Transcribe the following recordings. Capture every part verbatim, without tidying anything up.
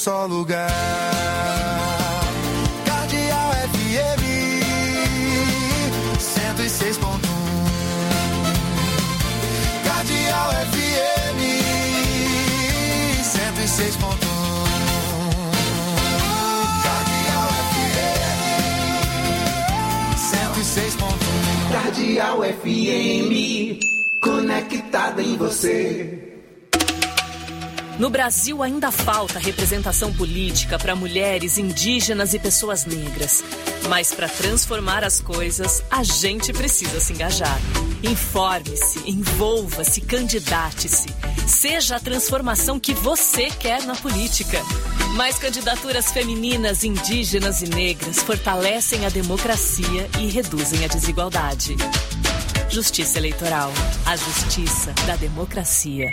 Só lugar. Cardeal F M cento e seis ponto um. Cardeal F M cento e seis ponto um. Cardeal F M cento e seis ponto um. Cardeal F M, conectada em você. No Brasil ainda falta representação política para mulheres, indígenas e pessoas negras. Mas para transformar as coisas, a gente precisa se engajar. Informe-se, envolva-se, candidate-se. Seja a transformação que você quer na política. Mais candidaturas femininas, indígenas e negras fortalecem a democracia e reduzem a desigualdade. Justiça Eleitoral. A justiça da democracia.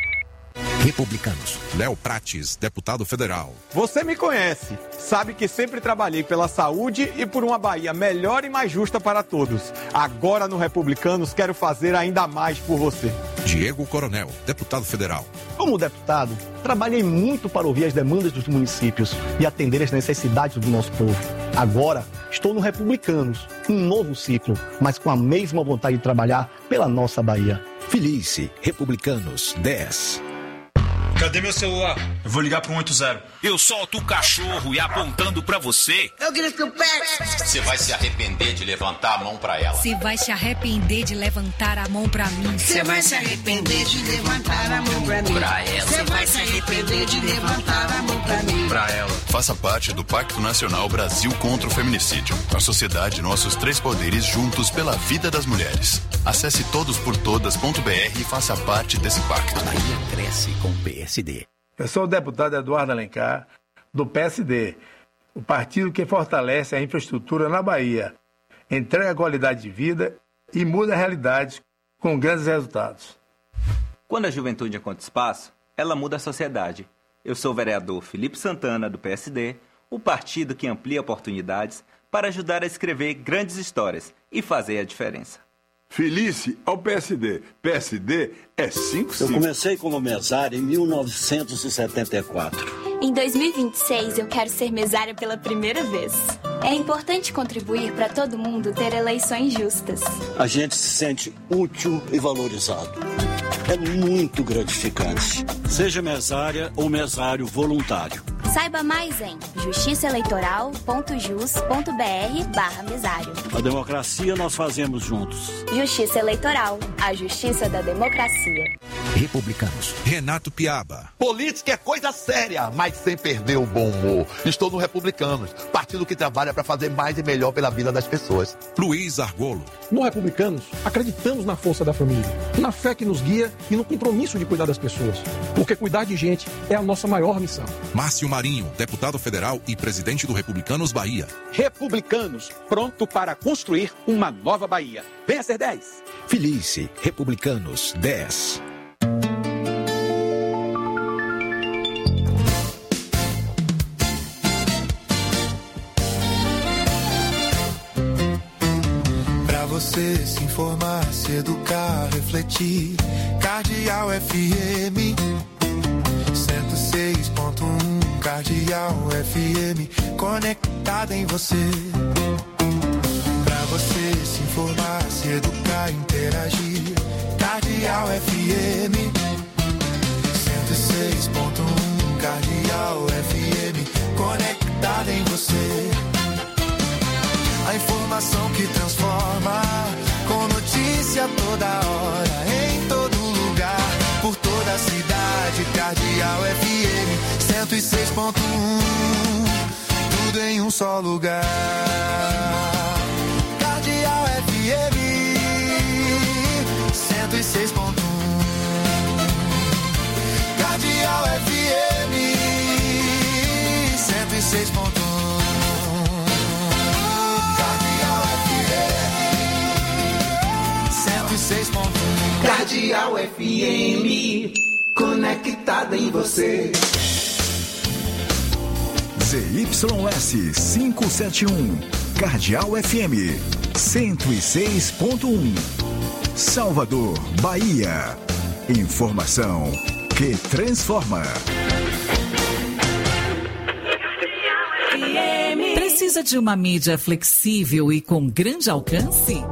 Republicanos. Léo Prates, deputado federal. Você me conhece, sabe que sempre trabalhei pela saúde e por uma Bahia melhor e mais justa para todos. Agora no Republicanos quero fazer ainda mais por você. Diego Coronel, deputado federal. Como deputado, trabalhei muito para ouvir as demandas dos municípios e atender as necessidades do nosso povo. Agora estou no Republicanos, um novo ciclo, mas com a mesma vontade de trabalhar pela nossa Bahia. Filice, Republicanos, dez. Cadê meu celular? Eu vou ligar pro um oito zero. Eu solto o cachorro e apontando pra você. Eu grito que eu pego. Você vai se arrepender de levantar a mão pra ela. Você vai se arrepender de levantar a mão pra mim. Você vai se arrepender de levantar a mão pra mim. Pra ela. Você vai se arrepender de levantar a mão pra mim. Pra ela. Faça parte do Pacto Nacional Brasil contra o Feminicídio. A sociedade, nossos três poderes juntos pela vida das mulheres. Acesse todos por todas ponto b r e faça parte desse pacto. A Bahia cresce com o P S D. Eu sou o deputado Eduardo Alencar, do P S D, o partido que fortalece a infraestrutura na Bahia, entrega qualidade de vida e muda realidades com grandes resultados. Quando a juventude encontra espaço, ela muda a sociedade. Eu sou o vereador Felipe Santana, do P S D, o partido que amplia oportunidades para ajudar a escrever grandes histórias e fazer a diferença. Felice ao P S D. P S D é cinco cinco. Eu comecei como mesário em mil novecentos e setenta e quatro. Em dois mil e vinte e seis, eu quero ser mesária pela primeira vez. É importante contribuir para todo mundo ter eleições justas. A gente se sente útil e valorizado. É muito gratificante. Seja mesária ou mesário voluntário. Saiba mais em justiçaeleitoral.jus.br barra mesário. A democracia nós fazemos juntos. Justiça Eleitoral, a justiça da democracia. Republicanos. Renato Piaba. Política é coisa séria, mas sem perder o bom humor. Estou no Republicanos, partido que trabalha para fazer mais e melhor pela vida das pessoas. Luiz Argolo. No Republicanos, acreditamos na força da família, na fé que nos guia e no compromisso de cuidar das pessoas. Porque cuidar de gente é a nossa maior missão. Márcio Marinho, deputado federal e presidente do Republicanos Bahia. Republicanos, pronto para construir uma nova Bahia. Venha ser dez. Felice, Republicanos, dez. Você se informar, se educar, refletir. Cardeal F M cento e seis ponto um. Cardeal F M conectada em você. Pra você se informar, se educar, interagir. Cardeal F M cento e seis ponto um. Cardeal F M conectada em você. A informação que transforma, com notícia toda hora, em todo lugar, por toda a cidade. Cardeal F M cento e seis ponto um, tudo em um só lugar. Cardeal F M cento e seis ponto um. Cardeal F M cento e seis ponto um. Cardeal F M, conectada em você. Z Y S quinhentos e setenta e um, Cardeal F M cento e seis ponto um. Salvador, Bahia. Informação que transforma. Precisa de uma mídia flexível e com grande alcance?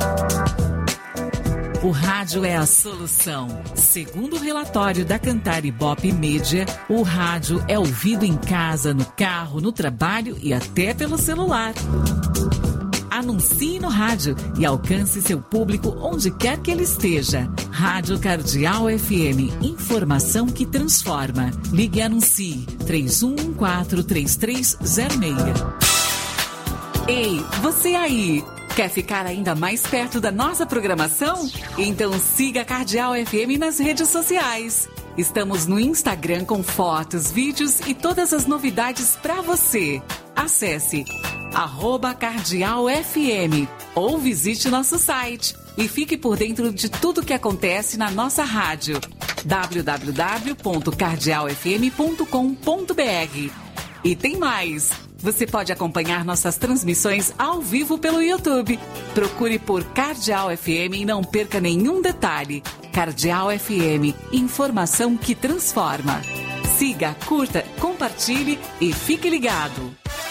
O rádio é a solução. Segundo o relatório da Cantar Ibope Media, o rádio é ouvido em casa, no carro, no trabalho e até pelo celular. Anuncie no rádio e alcance seu público onde quer que ele esteja. Rádio Cardeal F M, informação que transforma. Ligue e anuncie três um um quatro, três três zero seis. Ei, você aí! Quer ficar ainda mais perto da nossa programação? Então siga a Cardeal F M nas redes sociais. Estamos no Instagram com fotos, vídeos e todas as novidades para você. Acesse arroba Cardeal F M ou visite nosso site e fique por dentro de tudo que acontece na nossa rádio. w w w ponto cardeal f m ponto com ponto b r. E tem mais! Você pode acompanhar nossas transmissões ao vivo pelo YouTube. Procure por Cardeal F M e não perca nenhum detalhe. Cardeal F M, informação que transforma. Siga, curta, compartilhe e fique ligado.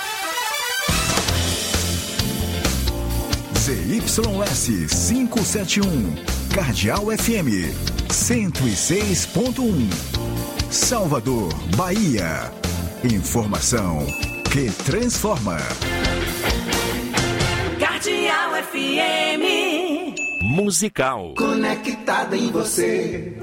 Z Y S quinhentos e setenta e um, Cardeal F M, cento e seis ponto um. Salvador, Bahia. Informação que transforma. Cardeal F M. Musical. Conectada em você.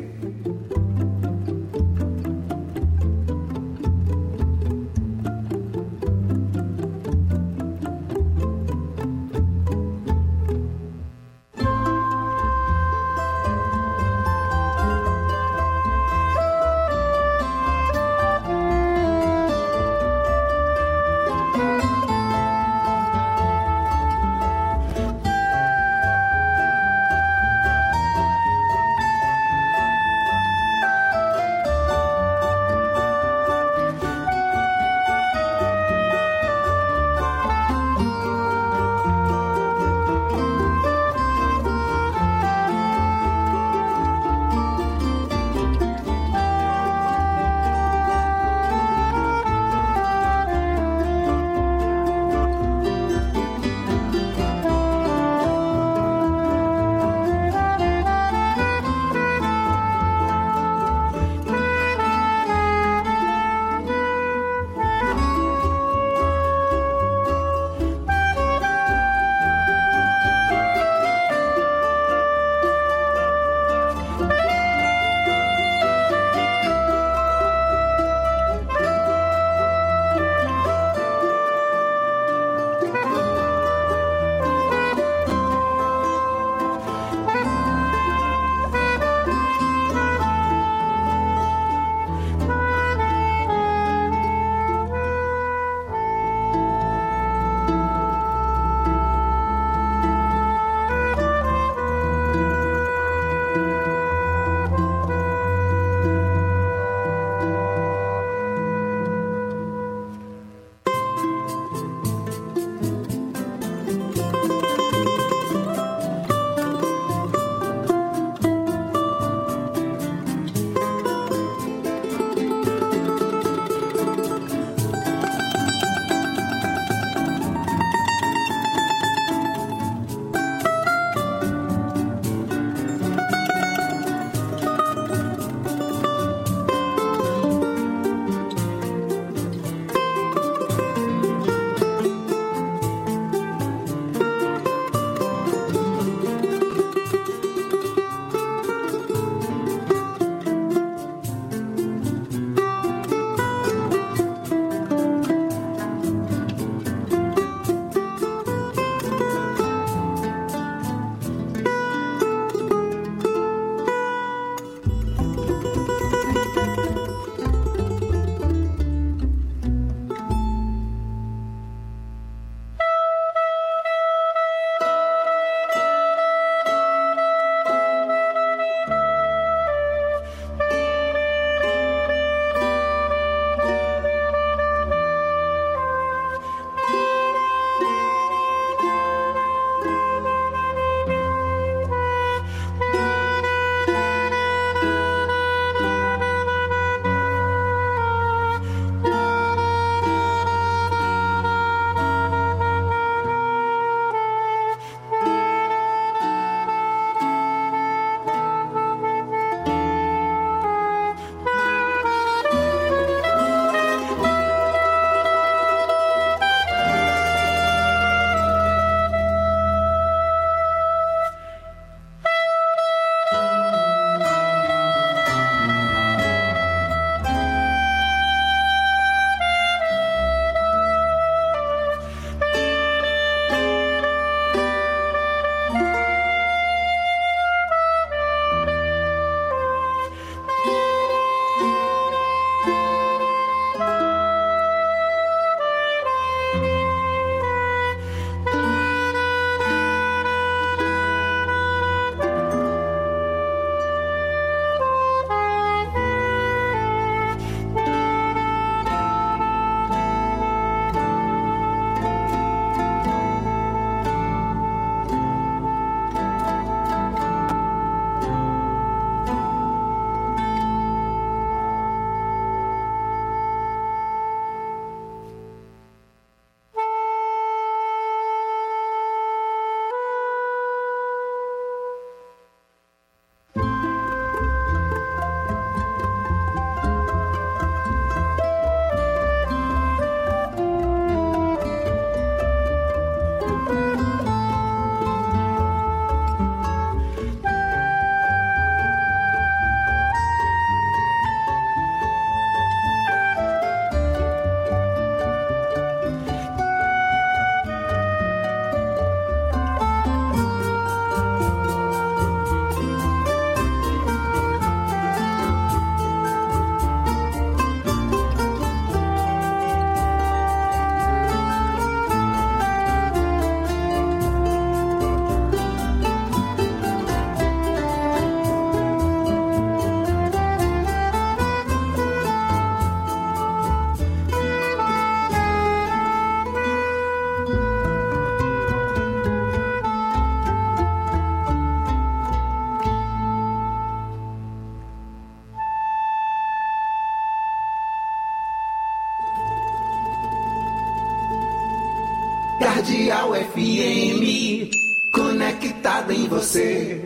Cardeal F M, conectado em você.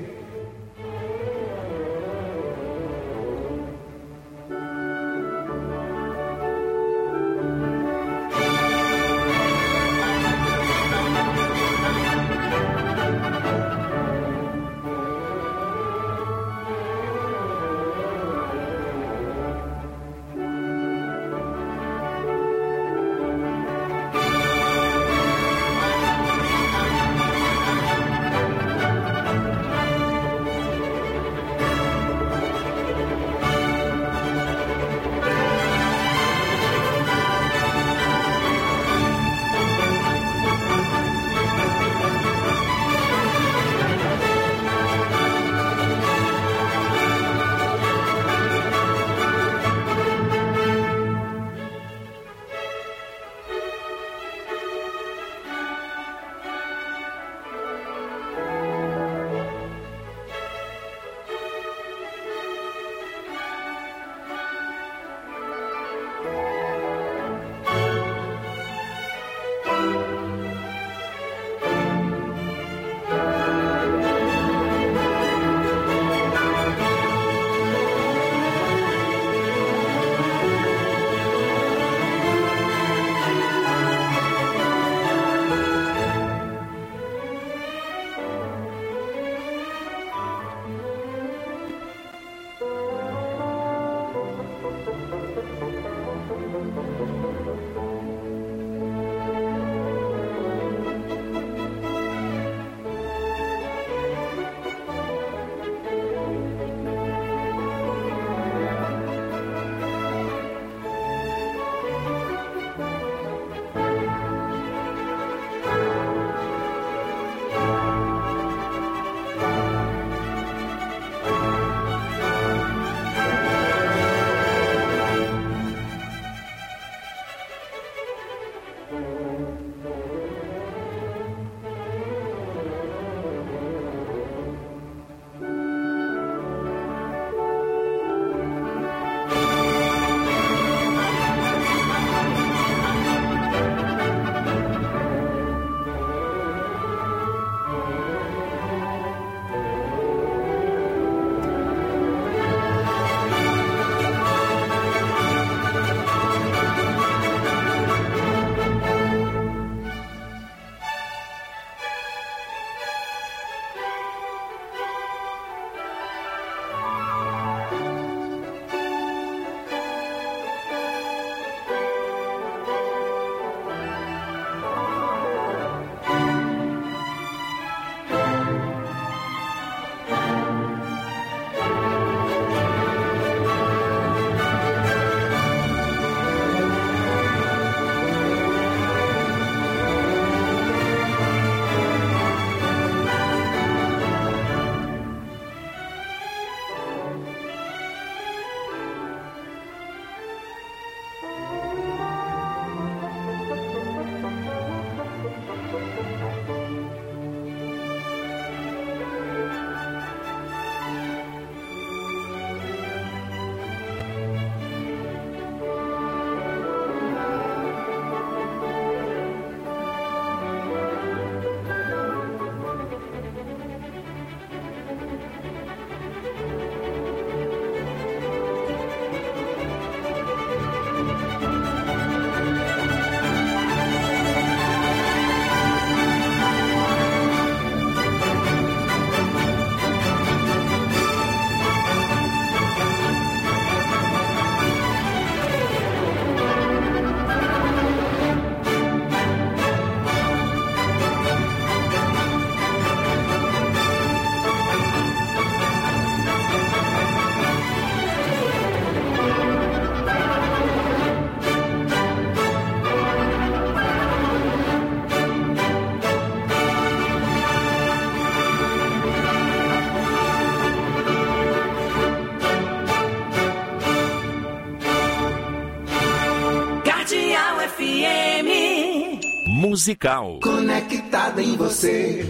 Musical. Conectada em você.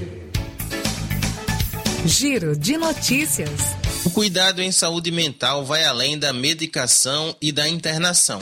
Giro de notícias. O cuidado em saúde mental vai além da medicação e da internação.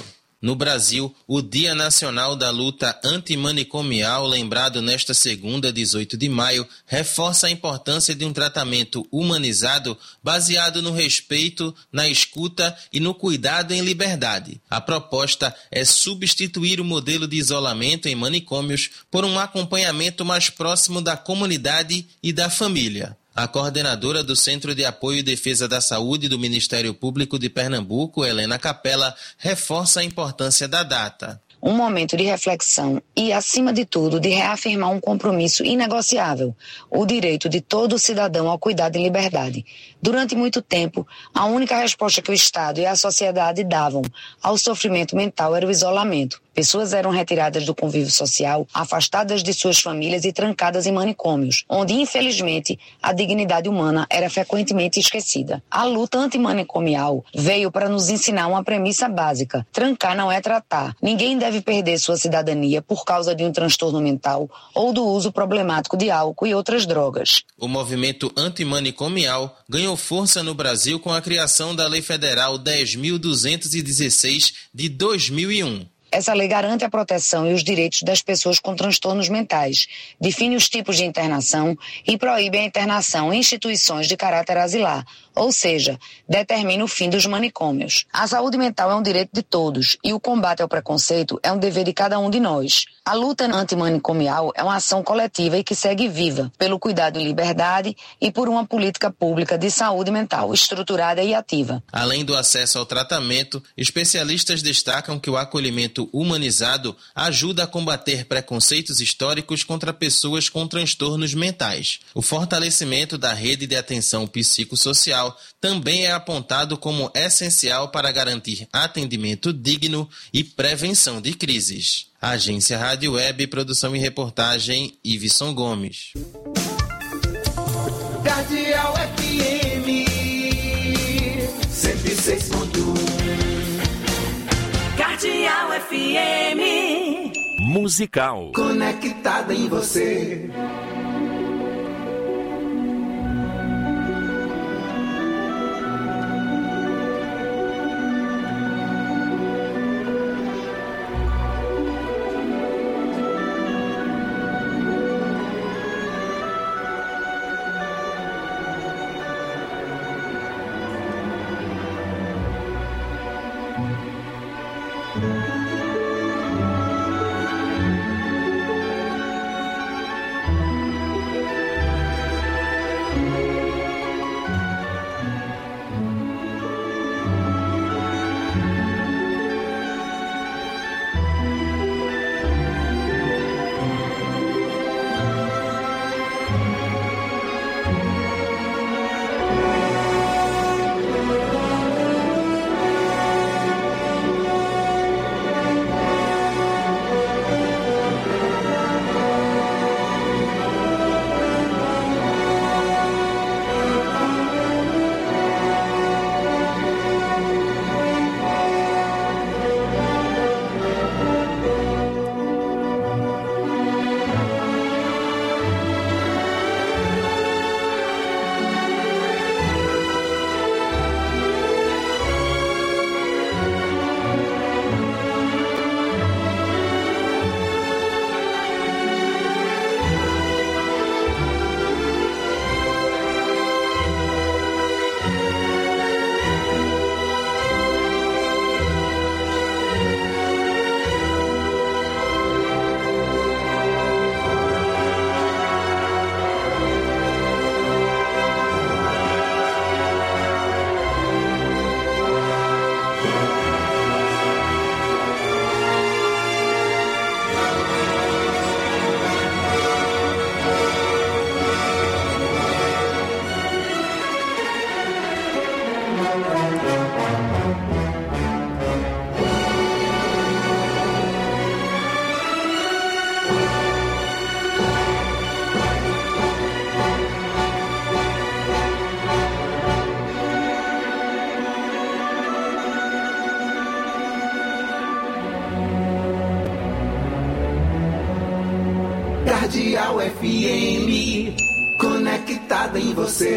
No Brasil, o Dia Nacional da Luta Antimanicomial, lembrado nesta segunda, dezoito de maio, reforça a importância de um tratamento humanizado baseado no respeito, na escuta e no cuidado em liberdade. A proposta é substituir o modelo de isolamento em manicômios por um acompanhamento mais próximo da comunidade e da família. A coordenadora do Centro de Apoio e Defesa da Saúde do Ministério Público de Pernambuco, Helena Capella, reforça a importância da data. Um momento de reflexão e, acima de tudo, de reafirmar um compromisso inegociável, o direito de todo cidadão ao cuidado em liberdade. Durante muito tempo, a única resposta que o Estado e a sociedade davam ao sofrimento mental era o isolamento. Pessoas eram retiradas do convívio social, afastadas de suas famílias e trancadas em manicômios, onde, infelizmente, a dignidade humana era frequentemente esquecida. A luta antimanicomial veio para nos ensinar uma premissa básica: trancar não é tratar. Ninguém deve perder sua cidadania por causa de um transtorno mental ou do uso problemático de álcool e outras drogas. O movimento antimanicomial ganhou força no Brasil com a criação da Lei Federal dez mil duzentos e dezesseis de dois mil e um. Essa lei garante a proteção e os direitos das pessoas com transtornos mentais, define os tipos de internação e proíbe a internação em instituições de caráter asilar, ou seja, determina o fim dos manicômios. A saúde mental é um direito de todos e o combate ao preconceito é um dever de cada um de nós. A luta antimanicomial é uma ação coletiva e que segue viva pelo cuidado em liberdade e por uma política pública de saúde mental estruturada e ativa. Além do acesso ao tratamento, especialistas destacam que o acolhimento humanizado ajuda a combater preconceitos históricos contra pessoas com transtornos mentais. O fortalecimento da rede de atenção psicossocial também é apontado como essencial para garantir atendimento digno e prevenção de crises. Agência Rádio Web, produção e reportagem, Iveson Gomes. Cardeal F M cento e seis ponto um. Cardeal F M Musical. Conectada em você. Cardeal F M, conectada em você.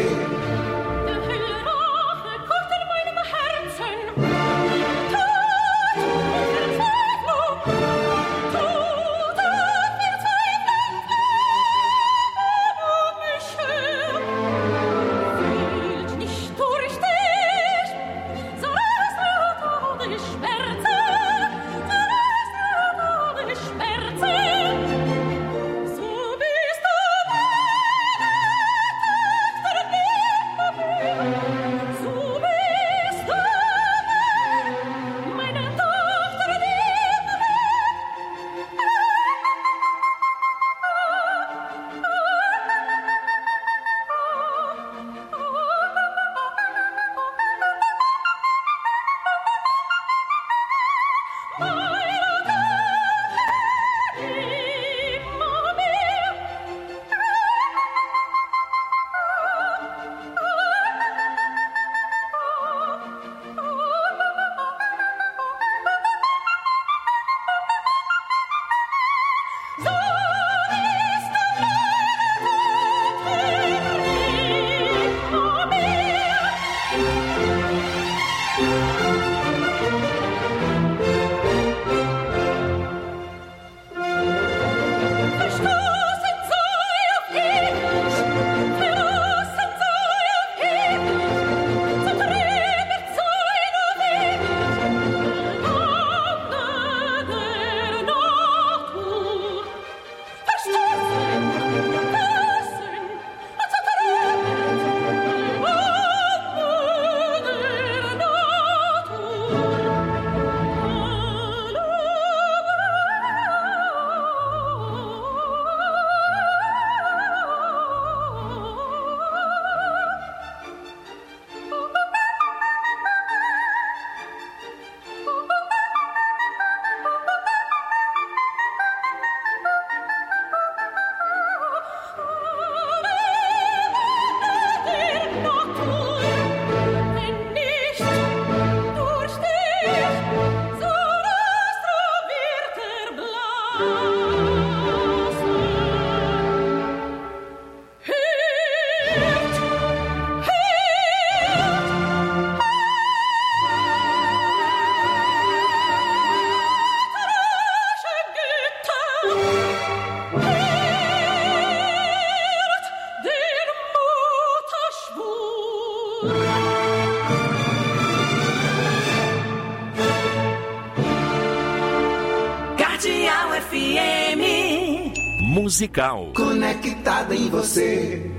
Musical. Conectada em você.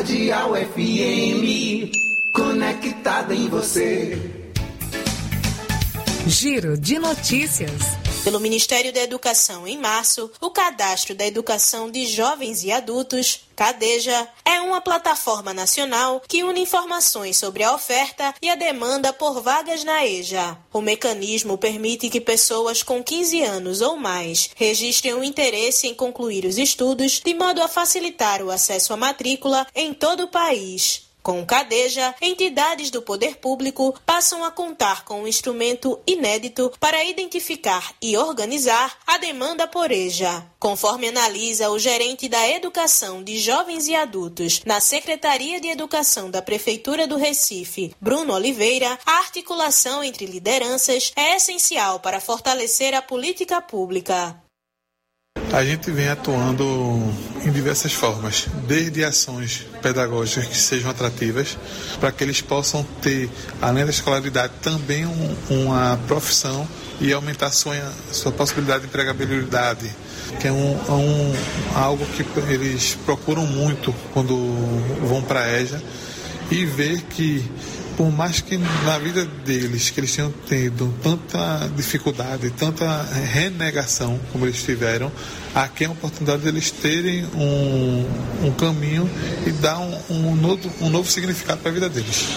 Cardeal F M, conectada em você. Giro de notícias. Pelo Ministério da Educação, em março, o Cadastro da Educação de Jovens e Adultos, CADEJA, é uma plataforma nacional que une informações sobre a oferta e a demanda por vagas na EJA. O mecanismo permite que pessoas com quinze anos ou mais registrem o interesse em concluir os estudos, de modo a facilitar o acesso à matrícula em todo o país. Com o CADEJA, entidades do poder público passam a contar com um instrumento inédito para identificar e organizar a demanda por EJA. Conforme analisa o gerente da Educação de Jovens e Adultos na Secretaria de Educação da Prefeitura do Recife, Bruno Oliveira, a articulação entre lideranças é essencial para fortalecer a política pública. A gente vem atuando em diversas formas, desde ações pedagógicas que sejam atrativas, para que eles possam ter, além da escolaridade, também um, uma profissão e aumentar sua, sua possibilidade de empregabilidade, que é um, um, algo que eles procuram muito quando vão para a EJA, e ver que, por mais que na vida deles, que eles tenham tido tanta dificuldade, tanta renegação como eles tiveram, aqui é a oportunidade deles terem um, um caminho e dar um, um, novo, um novo significado para a vida deles.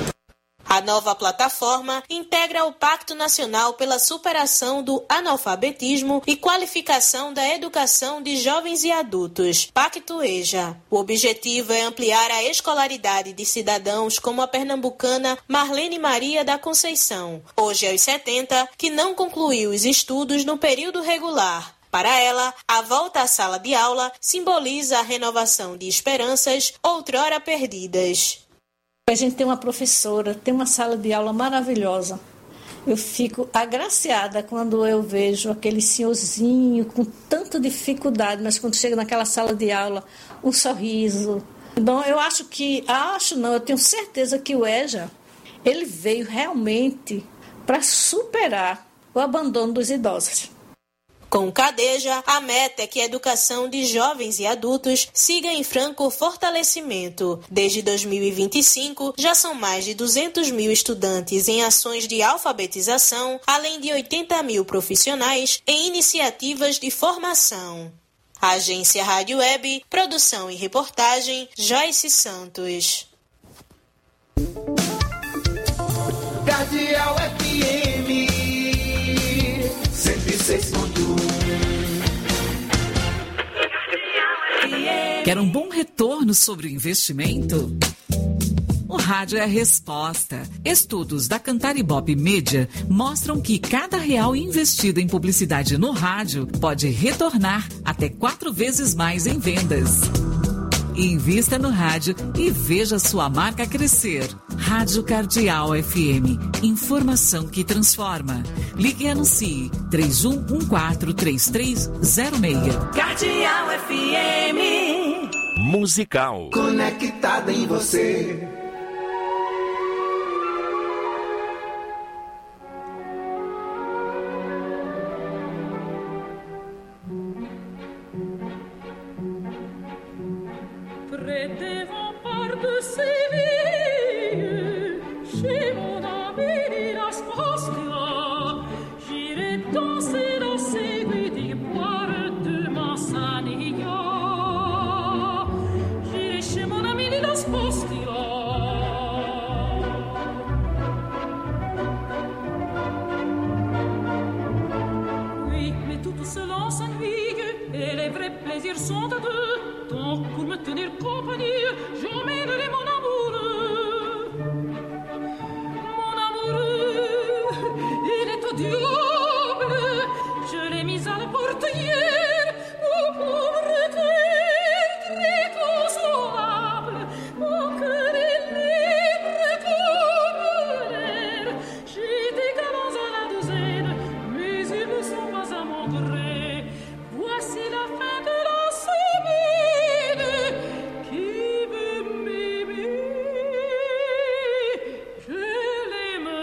A nova plataforma integra o Pacto Nacional pela Superação do Analfabetismo e Qualificação da Educação de Jovens e Adultos, Pacto EJA. O objetivo é ampliar a escolaridade de cidadãos como a pernambucana Marlene Maria da Conceição, hoje aos setenta, que não concluiu os estudos no período regular. Para ela, a volta à sala de aula simboliza a renovação de esperanças outrora perdidas. A gente tem uma professora, tem uma sala de aula maravilhosa. Eu fico agraciada quando eu vejo aquele senhorzinho com tanta dificuldade, mas quando chega naquela sala de aula, um sorriso. Então, eu acho que, acho não, eu tenho certeza que o EJA, ele veio realmente para superar o abandono dos idosos. Com o CADEJA, a meta é que a educação de jovens e adultos siga em franco fortalecimento. Desde dois mil e vinte e cinco, já são mais de duzentos mil estudantes em ações de alfabetização, além de oitenta mil profissionais em iniciativas de formação. Agência Rádio Web, produção e reportagem, Joyce Santos. Cardeal F M cento e seis ponto um. Quer um bom retorno sobre o investimento? O rádio é a resposta. Estudos da Cantaribop Media mostram que cada real investido em publicidade no rádio pode retornar até quatro vezes mais em vendas. Invista no rádio e veja sua marca crescer. Rádio Cardeal F M. Informação que transforma. Ligue e anuncie três um um quatro, três três zero seis. Cardeal F M. Musical. Conectada em você.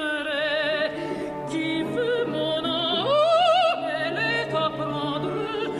Prendre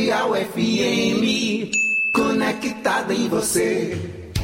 Cardeal F M, conectada em você.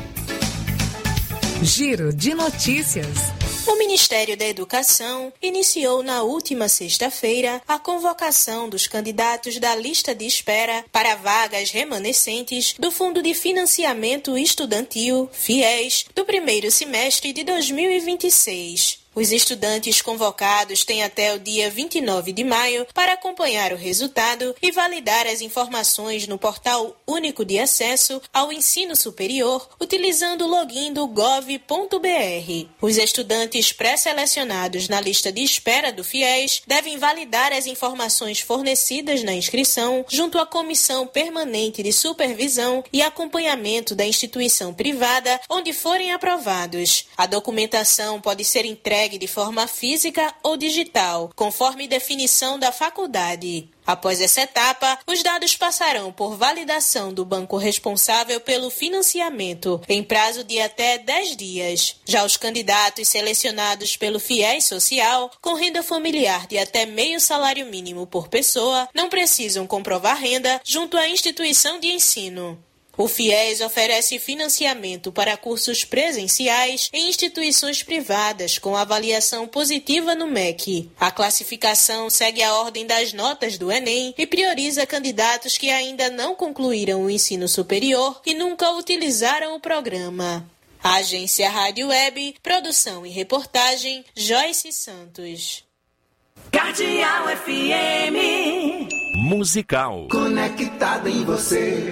Giro de notícias. O Ministério da Educação iniciou na última sexta-feira a convocação dos candidatos da lista de espera para vagas remanescentes do Fundo de Financiamento Estudantil, FIES, do primeiro semestre de dois mil e vinte e seis. Os estudantes convocados têm até o dia vinte e nove de maio para acompanhar o resultado e validar as informações no Portal Único de Acesso ao Ensino Superior, utilizando o login do gov ponto br. Os estudantes pré-selecionados na lista de espera do FIES devem validar as informações fornecidas na inscrição junto à Comissão Permanente de Supervisão e Acompanhamento da instituição privada onde forem aprovados. A documentação pode ser entregue de forma física ou digital, conforme definição da faculdade. Após essa etapa, os dados passarão por validação do banco responsável pelo financiamento, em prazo de até dez dias. Já os candidatos selecionados pelo FIES Social, com renda familiar de até meio salário mínimo por pessoa, não precisam comprovar renda junto à instituição de ensino. O FIES oferece financiamento para cursos presenciais em instituições privadas com avaliação positiva no M E C. A classificação segue a ordem das notas do Enem e prioriza candidatos que ainda não concluíram o ensino superior e nunca utilizaram o programa. A Agência Rádio Web, produção e reportagem, Joyce Santos. Cardeal F M. Musical. Conectada em você.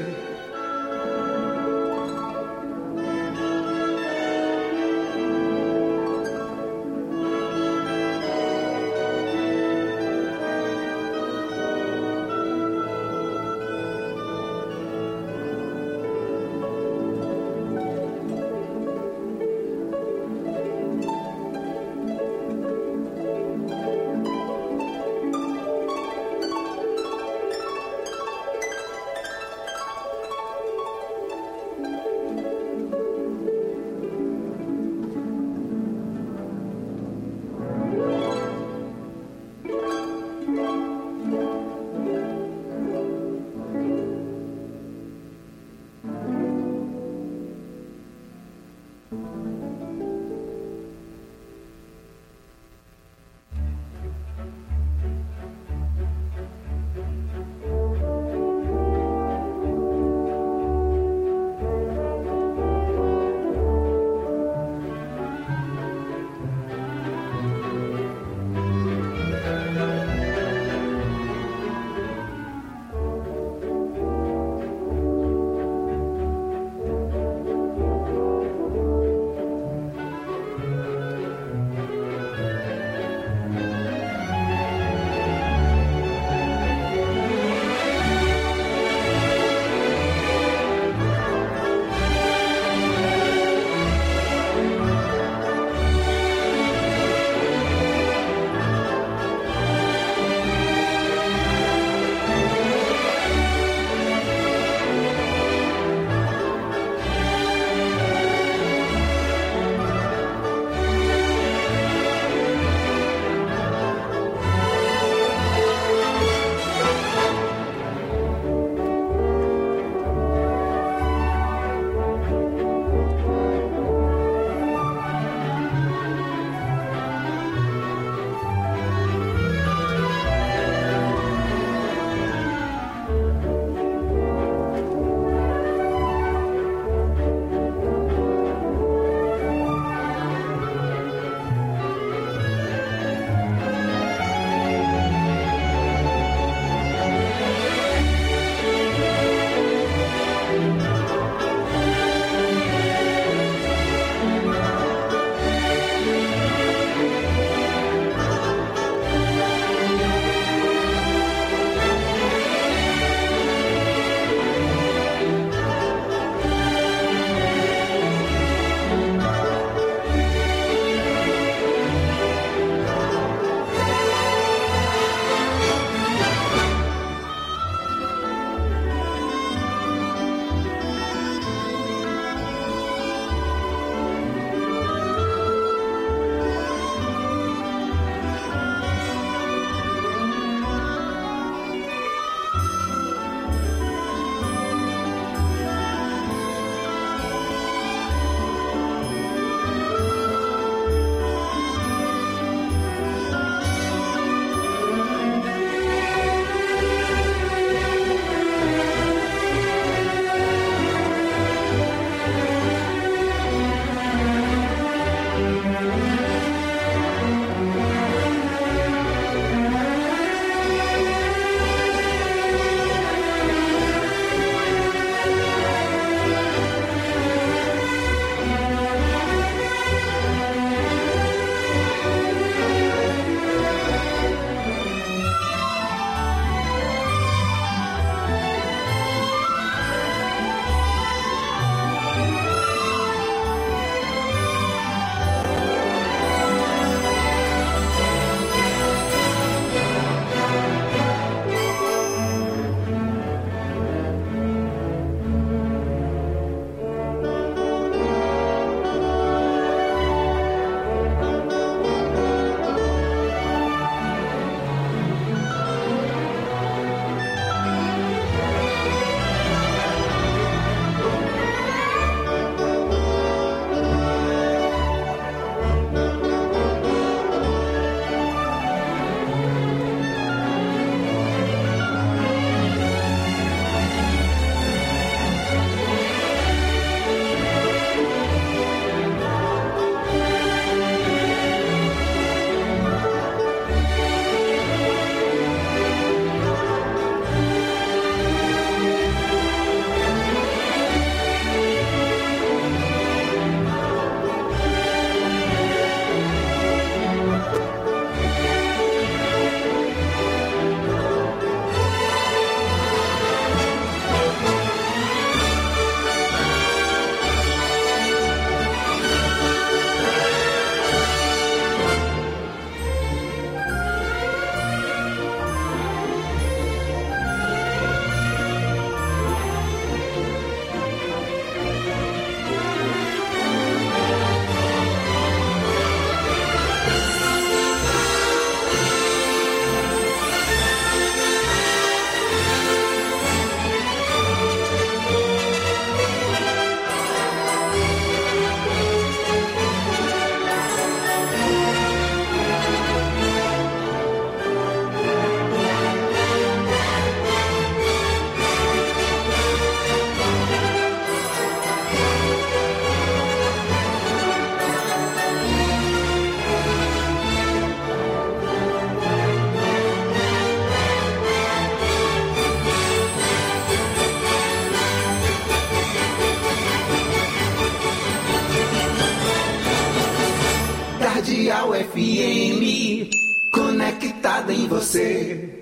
Cardeal F M, conectada em você.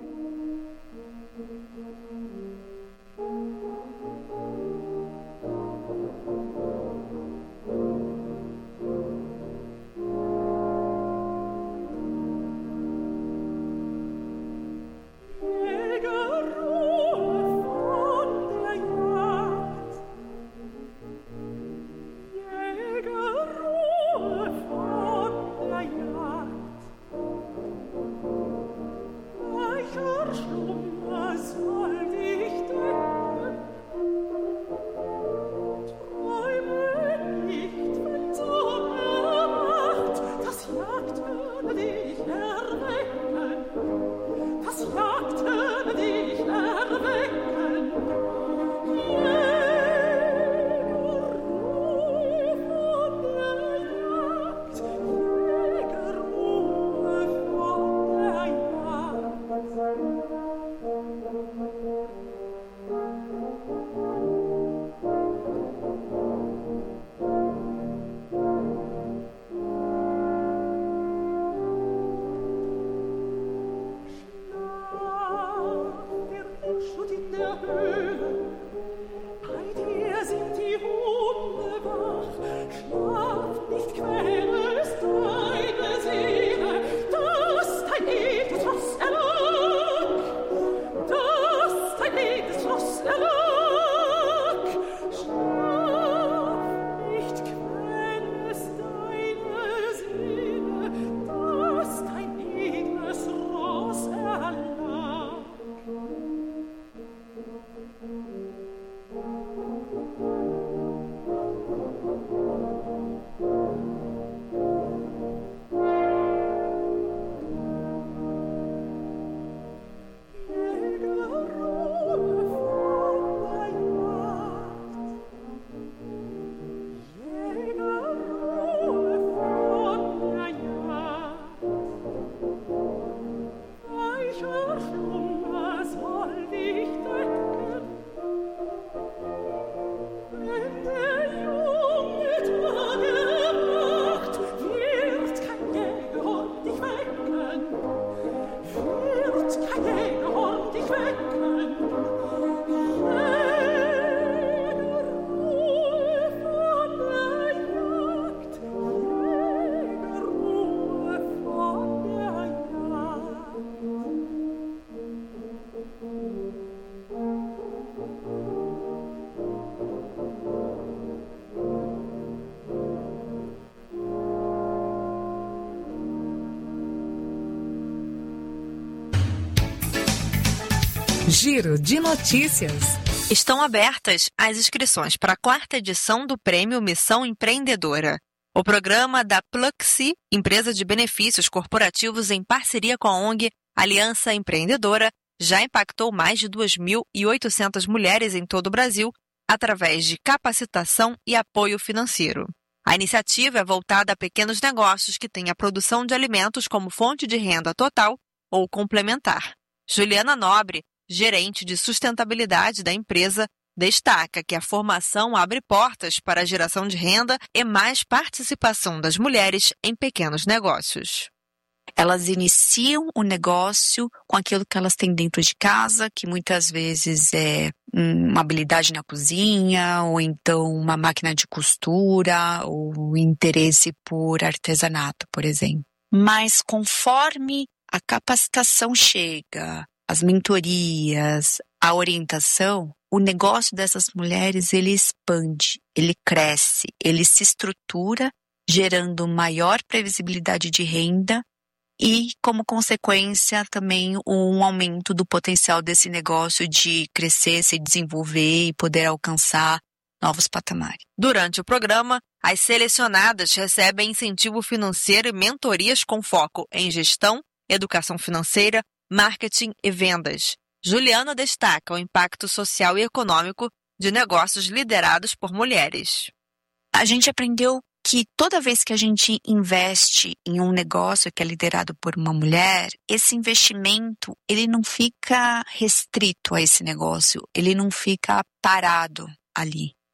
Giro de notícias. Estão abertas as inscrições para a quarta edição do Prêmio Missão Empreendedora. O programa da Pluxee, empresa de benefícios corporativos em parceria com a O N G Aliança Empreendedora, já impactou mais de duas mil e oitocentas mulheres em todo o Brasil através de capacitação e apoio financeiro. A iniciativa é voltada a pequenos negócios que têm a produção de alimentos como fonte de renda total ou complementar. Juliana Nobre, gerente de sustentabilidade da empresa, destaca que a formação abre portas para a geração de renda e mais participação das mulheres em pequenos negócios. Elas iniciam o negócio com aquilo que elas têm dentro de casa, que muitas vezes é uma habilidade na cozinha, ou então uma máquina de costura, ou interesse por artesanato, por exemplo. Mas conforme a capacitação chega, as mentorias, a orientação, o negócio dessas mulheres, ele expande, ele cresce, ele se estrutura, gerando maior previsibilidade de renda e, como consequência, também um aumento do potencial desse negócio de crescer, se desenvolver e poder alcançar novos patamares. Durante o programa, as selecionadas recebem incentivo financeiro e mentorias com foco em gestão, educação financeira, marketing e vendas. Juliana destaca o impacto social e econômico de negócios liderados por mulheres. A gente aprendeu que toda vez que a gente investe em um negócio que é liderado por uma mulher, esse investimento ele não fica restrito a esse negócio, ele não fica parado ali.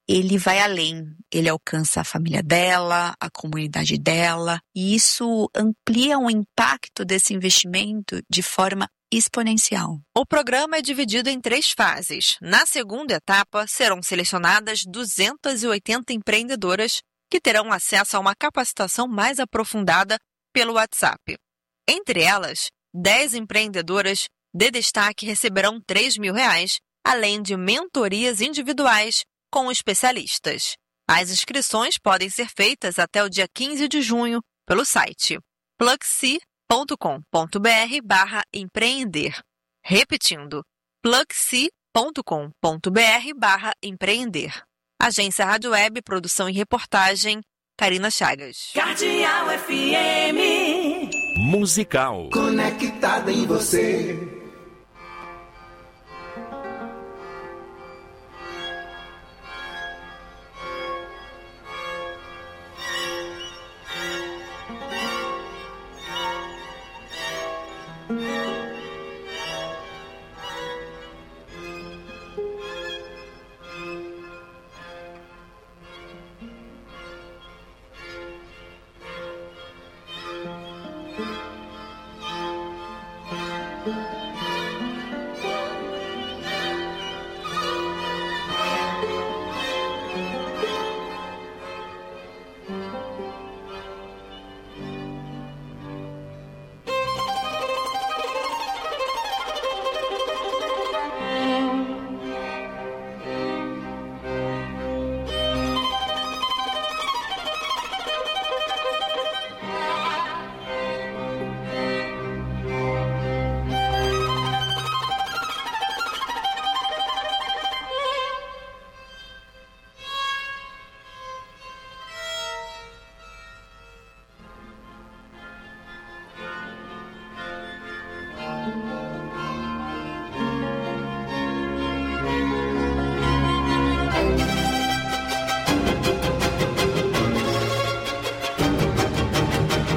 ele vai além, ele alcança a família dela, a comunidade dela, e isso amplia o impacto desse investimento de forma exponencial. O programa é dividido em três fases. Na segunda etapa, serão selecionadas duzentas e oitenta empreendedoras que terão acesso a uma capacitação mais aprofundada pelo WhatsApp. Entre elas, dez empreendedoras de destaque receberão três mil reais, além de mentorias individuais com especialistas. As inscrições podem ser feitas até o dia quinze de junho pelo site pluxi ponto com ponto br barra empreender. Repetindo, pluxi ponto com ponto br barra empreender. Agência Rádio Web, produção e reportagem, Karina Chagas. Cardeal F M. Musical. Conectada em você. Thank you.